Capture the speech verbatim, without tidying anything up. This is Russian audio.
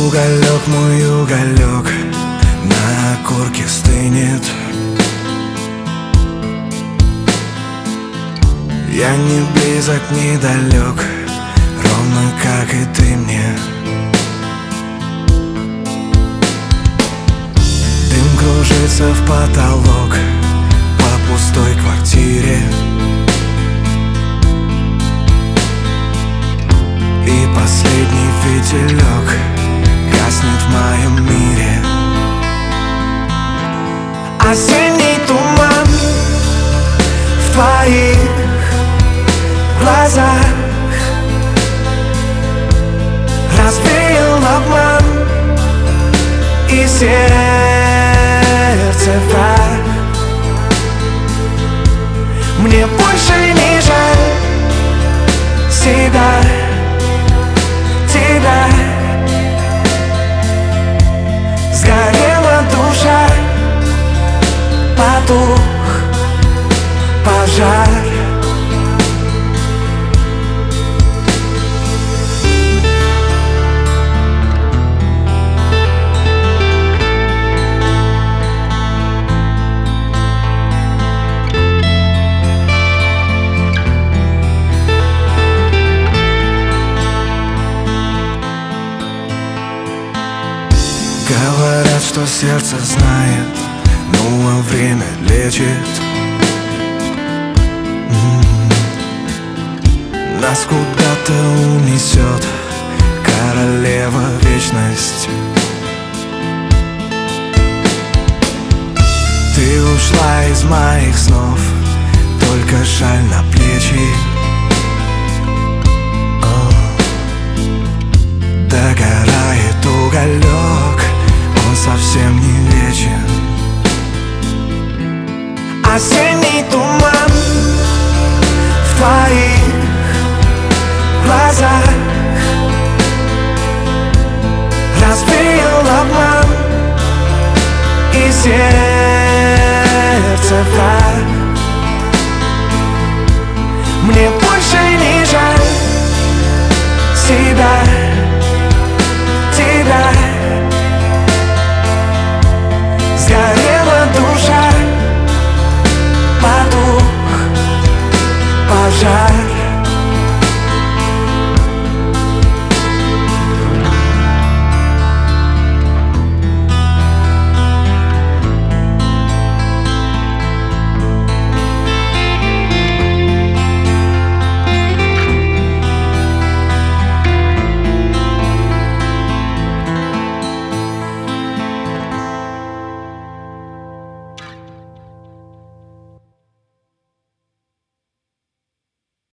Уголек, мой уголек, на окурке стынет. Я не близок, не далек, ровно как и ты мне. Дым кружится в потолок по пустой квартире, и последний фитилек гаснет в моем мире. Осенний туман в твоих глазах развеял обман, и сердце враг. Мне больше не жаль себя, тебя. Сгорела душа, потух пожар. Говорят, что сердце знает, ну а время лечит. М-м-м. Нас куда-то унесет королева вечность. Ты ушла из моих снов, только шаль на плечи. О, догорает уголек, он совсем не вечен. Осенний туман в твоих глазах развеял обман, и сердце враг. Мне больше не жаль себя, тебя. Сгорела душа, потух пожар.